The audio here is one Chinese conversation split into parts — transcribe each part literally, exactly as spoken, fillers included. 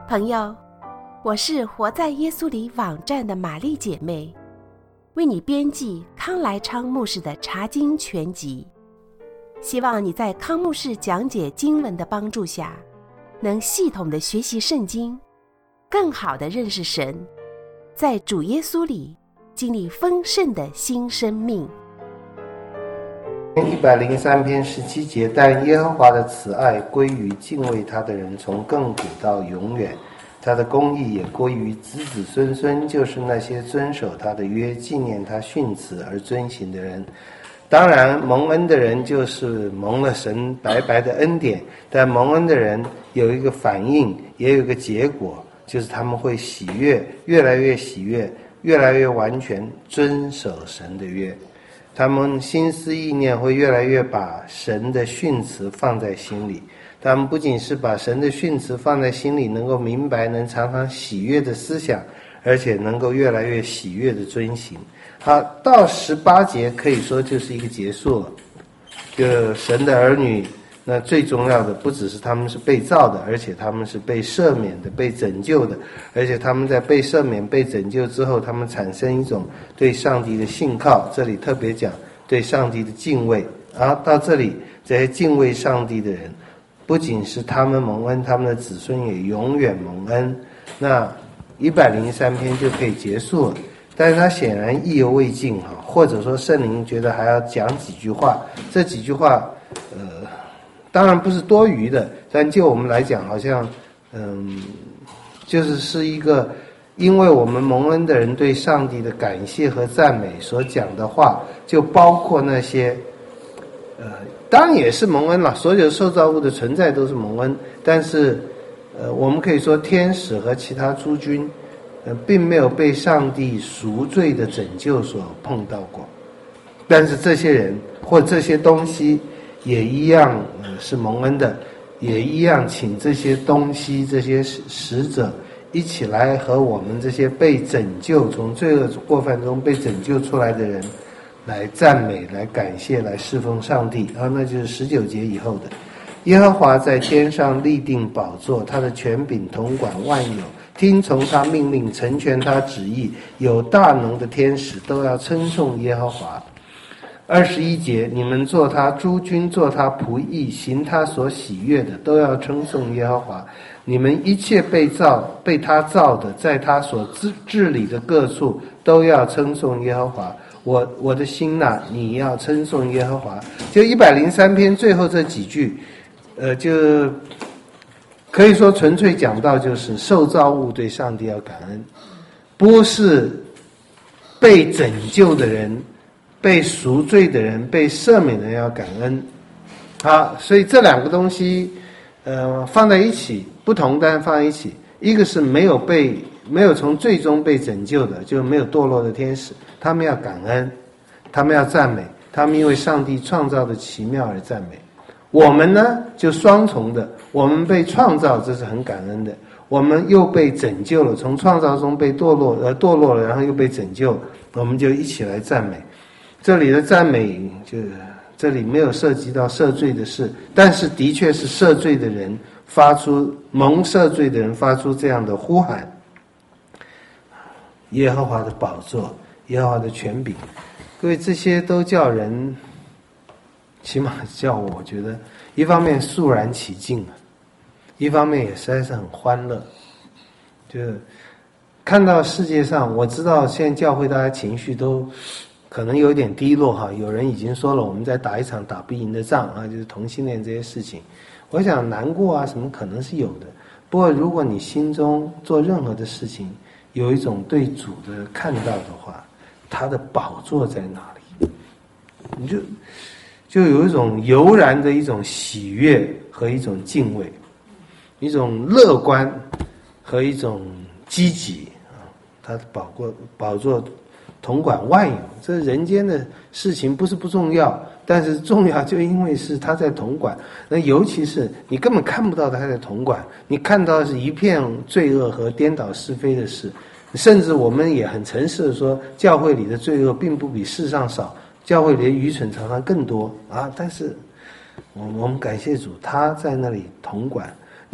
朋友，我是活在耶稣里网站的玛丽姐妹，为你编辑康来昌牧师的查经全集，希望你在康牧师讲解经文的帮助下，能系统的学习圣经，更好的认识神，在主耶稣里经历丰盛的新生命。 一百零三篇十七节，但耶和华的慈爱归于敬畏他的人，从亘古到永远，他的公义也归于子子孙孙，就是那些遵守他的约，纪念他训词而遵行的人。当然蒙恩的人就是蒙了神白白的恩典，但蒙恩的人有一个反应，也有一个结果，就是他们会喜悦，越来越喜悦，越来越完全遵守神的约。他们心思意念会越来越把神的训词放在心里，他们不仅是把神的训词放在心里，能够明白，能常常喜悦的思想，而且能够越来越喜悦的遵行。好，到十八节可以说就是一个结束了。就神的儿女，那最重要的不只是他们是被造的，而且他们是被赦免的，被拯救的，而且他们在被赦免被拯救之后，他们产生一种对上帝的信靠，这里特别讲对上帝的敬畏。然后到这里，这些敬畏上帝的人不仅是他们蒙恩，他们的子孙也永远蒙恩。那一百零三篇就可以结束了，但是他显然意犹未尽，或者说圣灵觉得还要讲几句话。这几句话呃当然不是多余的，但就我们来讲，好像嗯就是是一个因为我们蒙恩的人对上帝的感谢和赞美所讲的话，就包括那些呃当然也是蒙恩了，所有受造物的存在都是蒙恩，但是呃我们可以说天使和其他诸君呃并没有被上帝赎罪的拯救所碰到过，但是这些人或这些东西也一样、呃、是蒙恩的，也一样请这些东西这些使者一起来和我们这些被拯救从罪恶过犯中被拯救出来的人来赞美，来感谢，来侍奉上帝。然后那就是十九节以后的，耶和华在天上立定宝座，他的权柄统管万有，听从他命令，成全他旨意，有大能的天使都要称颂耶和华。二十一节，你们做他诸君，做他仆役，行他所喜悦的，都要称颂耶和华。你们一切被造被他造的，在他所治理的各处，都要称颂耶和华。我我的心哪、啊，你要称颂耶和华。就一百零三篇最后这几句，呃，就可以说纯粹讲到就是受造物对上帝要感恩，不是被拯救的人。被赎罪的人，被赦免的人要感恩。好，所以这两个东西呃放在一起，不同但放在一起，一个是没有被没有从最终被拯救的，就没有堕落的天使，他们要感恩，他们要赞美，他们因为上帝创造的奇妙而赞美。我们呢就双重的，我们被创造，这是很感恩的，我们又被拯救了，从创造中被堕落呃堕落了，然后又被拯救，我们就一起来赞美。这里的赞美就这里没有涉及到赦罪的事，但是的确是赦罪的人发出蒙赦罪的人发出这样的呼喊，耶和华的宝座，耶和华的权柄，各位这些都叫人，起码叫我觉得一方面肃然起敬，一方面也实在是很欢乐。就看到世界上，我知道现在教会大家情绪都可能有点低落哈，有人已经说了我们在打一场打不赢的仗啊，就是同性恋这些事情。我想难过啊什么可能是有的，不过如果你心中做任何的事情有一种对主的看到的话，他的宝座在哪里，你就就有一种油然的一种喜悦和一种敬畏，一种乐观和一种积极啊，他的宝座宝座统管万有，这人间的事情不是不重要，但是重要就因为是他在统管。那尤其是你根本看不到他在统管，你看到的是一片罪恶和颠倒是非的事。甚至我们也很诚实的说，教会里的罪恶并不比世上少，教会里的愚蠢常常更多啊。但是我我们感谢主，他在那里统管。那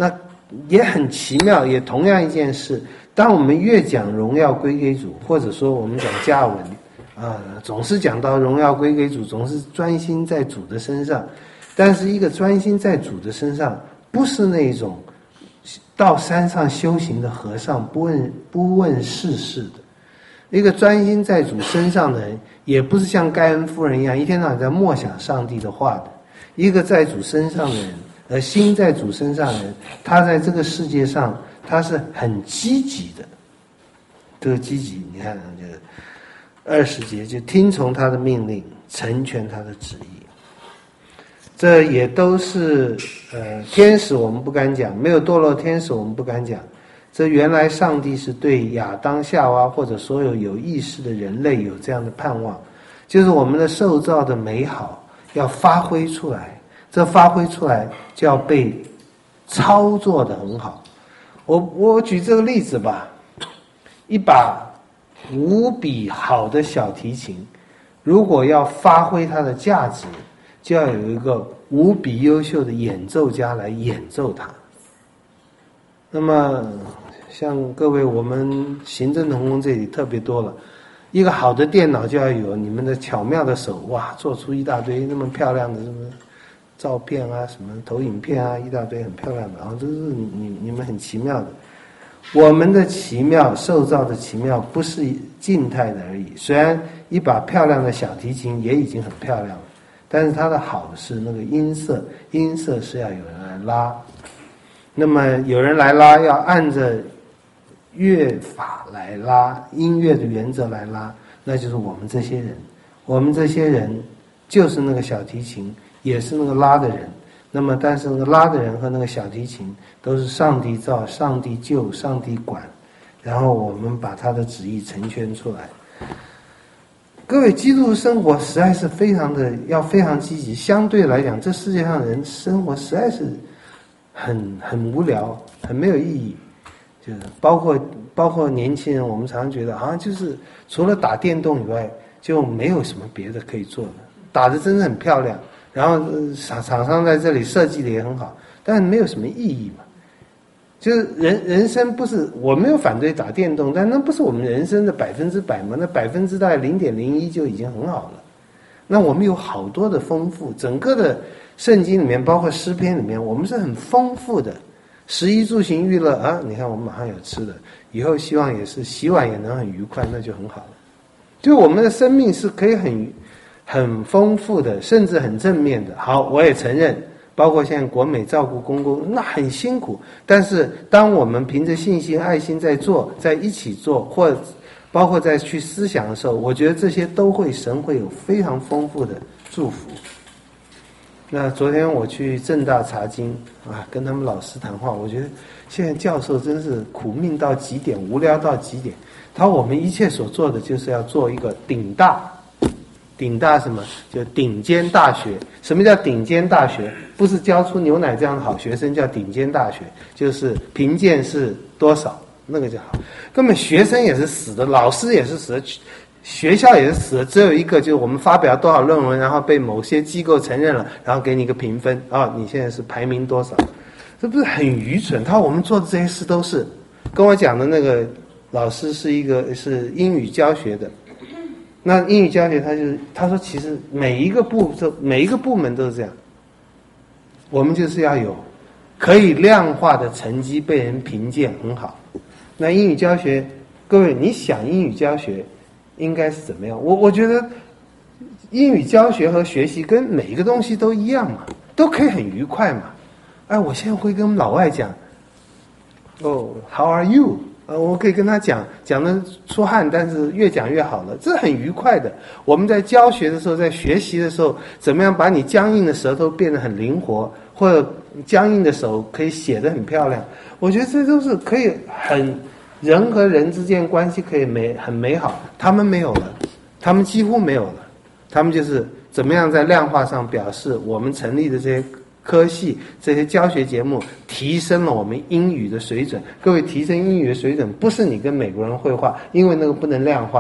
也很奇妙，也同样一件事，当我们越讲荣耀归给主，或者说我们讲加尔文啊、呃，总是讲到荣耀归给主，总是专心在主的身上，但是一个专心在主的身上，不是那种到山上修行的和尚不问不问世事的。一个专心在主身上的人，也不是像盖恩夫人一样一天到晚在默想上帝的话的。一个在主身上的人，而心在主身上的人，他在这个世界上他是很积极的。这个积极，你看这个二十节就听从他的命令，成全他的旨意。这也都是呃天使我们不敢讲，没有堕落天使我们不敢讲。这原来上帝是对亚当夏娃或者所有有意识的人类有这样的盼望，就是我们的受造的美好要发挥出来，这发挥出来就要被操作得很好。我我举这个例子吧，一把无比好的小提琴，如果要发挥它的价值，就要有一个无比优秀的演奏家来演奏它。那么像各位我们行政同工这里特别多了，一个好的电脑就要有你们的巧妙的手，哇，做出一大堆那么漂亮的什么照片啊，什么投影片啊，一大堆很漂亮的，然后这是你你们很奇妙的。我们的奇妙，受造的奇妙不是静态的而已，虽然一把漂亮的小提琴也已经很漂亮了，但是它的好是那个音色，音色是要有人来拉，那么有人来拉要按着乐法来拉，音乐的原则来拉，那就是我们这些人，我们这些人就是那个小提琴，也是那个拉的人。那么但是那个拉的人和那个小提琴都是上帝造，上帝救，上帝管，然后我们把他的旨意成全出来。各位，基督徒生活实在是非常的要非常积极，相对来讲这世界上的人生活实在是很很无聊，很没有意义，就是包括包括年轻人，我们常常觉得好像就是除了打电动以外就没有什么别的可以做的，打得真的很漂亮，然后厂厂商在这里设计的也很好，但是没有什么意义嘛。就是人人生不是，我没有反对打电动，但那不是我们人生的百分之百嘛，那百分之大概零点零一就已经很好了。那我们有好多的丰富，整个的圣经里面，包括诗篇里面，我们是很丰富的。食衣住行娱乐啊，你看我们马上有吃的，以后希望也是洗碗也能很愉快，那就很好了。就我们的生命是可以很很丰富的，甚至很正面的。好，我也承认，包括现在国美照顾公公，那很辛苦。但是当我们凭着信心、爱心在做，在一起做，或包括在去思想的时候，我觉得这些都会神会有非常丰富的祝福。那昨天我去政大查经啊，跟他们老师谈话，我觉得现在教授真是苦命到极点，无聊到极点。他说我们一切所做的就是要做一个顶大，顶大什么？就顶尖大学。什么叫顶尖大学？不是教出牛奶这样的好学生叫顶尖大学，就是评鉴是多少，那个就好。根本学生也是死的，老师也是死的，学校也是死的，只有一个，就是我们发表多少论文，然后被某些机构承认了，然后给你一个评分啊、哦，你现在是排名多少？这不是很愚蠢？他说我们做的这些事都是，跟我讲的那个老师是一个是英语教学的，那英语教学他就是他说其实每一个部每一个部门都是这样，我们就是要有可以量化的成绩被人评鉴很好。那英语教学，各位你想英语教学应该是怎么样？我我觉得英语教学和学习跟每一个东西都一样嘛，都可以很愉快嘛。哎，我现在会跟老外讲，哦 ，How are you？ 呃，我可以跟他讲，讲得出汗，但是越讲越好了，这很愉快的。我们在教学的时候，在学习的时候，怎么样把你僵硬的舌头变得很灵活，或者僵硬的手可以写得很漂亮？我觉得这都是可以很。人和人之间关系可以美很美好，他们没有了，他们几乎没有了，他们就是怎么样在量化上表示我们成立的这些科系、这些教学节目提升了我们英语的水准。各位，提升英语的水准不是你跟美国人绘画，因为那个不能量化，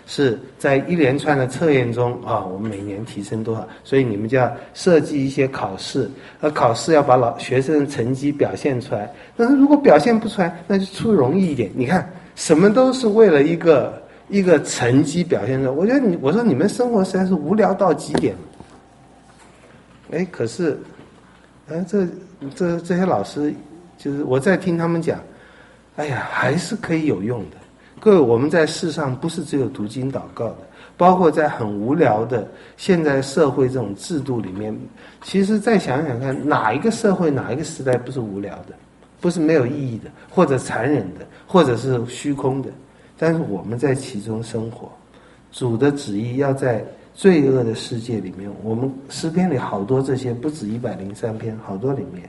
是在一连串的测验中啊，我们每年提升多少，所以你们就要设计一些考试，而考试要把老学生的成绩表现出来。但是如果表现不出来，那就出容易一点。你看，什么都是为了一个一个成绩表现出来。我觉得你，我说你们生活实在是无聊到极点了。哎，可是，哎，这这这些老师，就是我在听他们讲，哎呀，还是可以有用的。各位，我们在世上不是只有读经祷告的，包括在很无聊的现在社会这种制度里面，其实再想想看，哪一个社会哪一个时代不是无聊的，不是没有意义的，或者残忍的，或者是虚空的？但是我们在其中生活，主的旨意要在罪恶的世界里面，我们诗篇里好多这些，不止一百零三篇，好多里面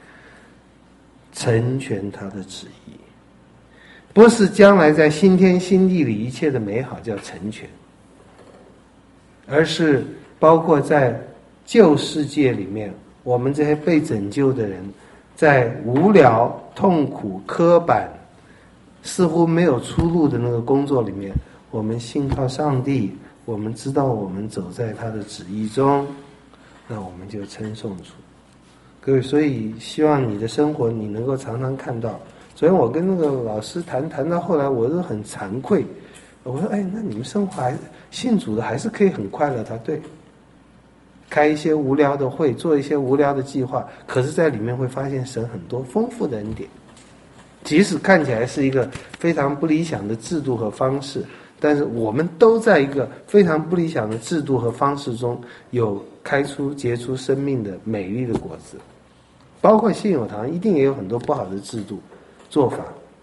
成全他的旨意。不是将来在新天新地里一切的美好叫成全，而是包括在旧世界里面，我们这些被拯救的人，在无聊、痛苦、刻板、似乎没有出路的那个工作里面，我们信靠上帝，我们知道我们走在他的旨意中，那我们就称颂主。各位，所以希望你的生活你能够常常看到。所以我跟那个老师谈谈到后来，我都很惭愧。我说：“哎，那你们生活还信主的还是可以很快乐。”他对，开一些无聊的会，做一些无聊的计划，可是在里面会发现神很多丰富的恩典。即使看起来是一个非常不理想的制度和方式，但是我们都在一个非常不理想的制度和方式中，有开出结出生命的美丽的果子。包括信友堂一定也有很多不好的制度做法。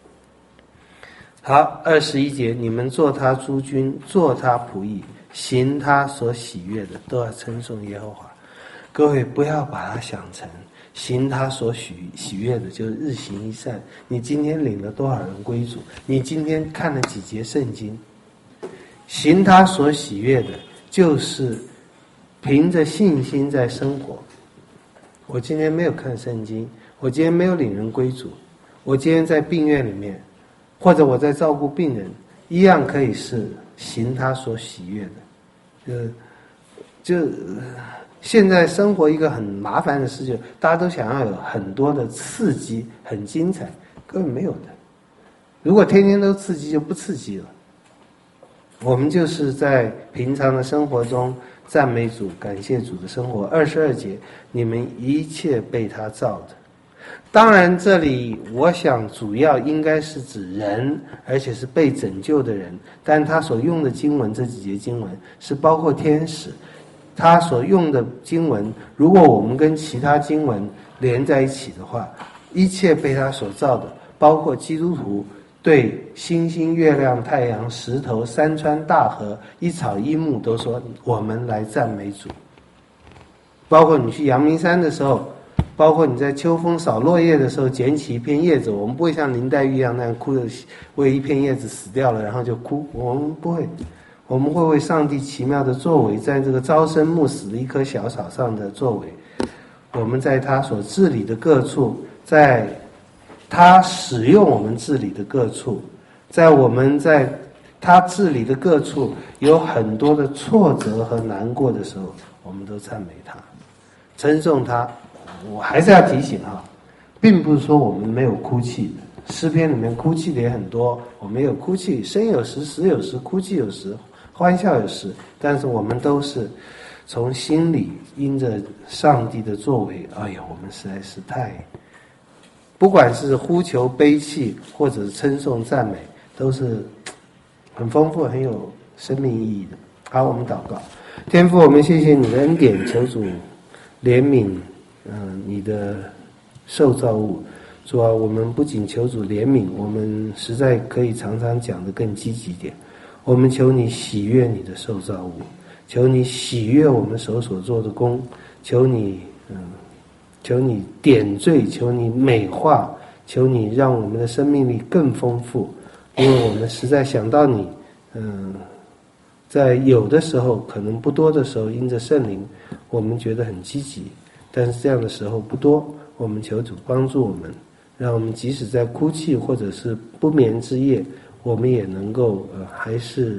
好，二十一节，你们做他诸军，做他仆役，行他所喜悦的，都要称颂耶和华。各位不要把它想成行他所喜喜悦的就是日行一善。你今天领了多少人归主？你今天看了几节圣经？行他所喜悦的，就是凭着信心在生活。我今天没有看圣经，我今天没有领人归主，我今天在病院里面，或者我在照顾病人，一样可以是行他所喜悦的。呃，就现在生活一个很麻烦的事情，大家都想要有很多的刺激，很精彩，根本没有的。如果天天都刺激，就不刺激了。我们就是在平常的生活中赞美主、感谢主的生活。二十二节，你们一切被他造的。当然这里我想主要应该是指人，而且是被拯救的人，但他所用的经文，这几节经文是包括天使。他所用的经文，如果我们跟其他经文连在一起的话，一切被他所造的，包括基督徒对星星、月亮、太阳、石头、山川、大河、一草一木都说我们来赞美主。包括你去阳明山的时候，包括你在秋风扫落叶的时候捡起一片叶子，我们不会像林黛玉一样那样哭的为一片叶子死掉了然后就哭，我们不会，我们会为上帝奇妙的作为，在这个朝生暮死的一棵小草上的作为，我们在他所治理的各处，在他使用我们治理的各处，在我们在他治理的各处有很多的挫折和难过的时候，我们都赞美他，称颂他。我还是要提醒哈，并不是说我们没有哭泣的，诗篇里面哭泣的也很多，我们有哭泣，生有时，死有时，哭泣有时，欢笑有时，但是我们都是从心里因着上帝的作为，哎呀，我们实在是太，不管是呼求悲泣或者是称颂赞美，都是很丰富很有生命意义的。好，我们祷告。天父，我们谢谢你的恩典，求主怜悯嗯、呃，你的受造物。主啊，我们不仅求主怜悯，我们实在可以常常讲得更积极点。我们求你喜悦你的受造物，求你喜悦我们手所做的工，求你嗯，求你点缀，求你美化，求你让我们的生命力更丰富。因为我们实在想到你，嗯，在有的时候可能不多的时候，因着圣灵，我们觉得很积极。但是这样的时候不多，我们求主帮助我们，让我们即使在哭泣或者是不眠之夜，我们也能够呃还是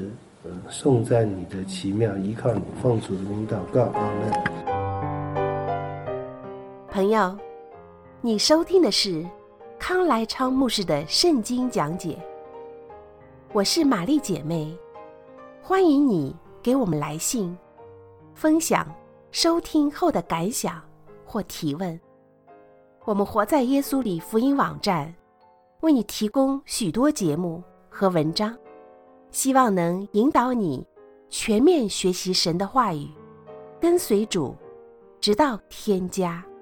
颂赞你的奇妙，依靠你，奉主的名祷告，阿们。 朋友，你收听的是康来昌牧师的圣经讲解。我是玛丽姐妹，欢迎你给我们来信，分享收听后的感想或提问。我们活在耶稣里福音网站为你提供许多节目和文章，希望能引导你全面学习神的话语，跟随主，直到天家。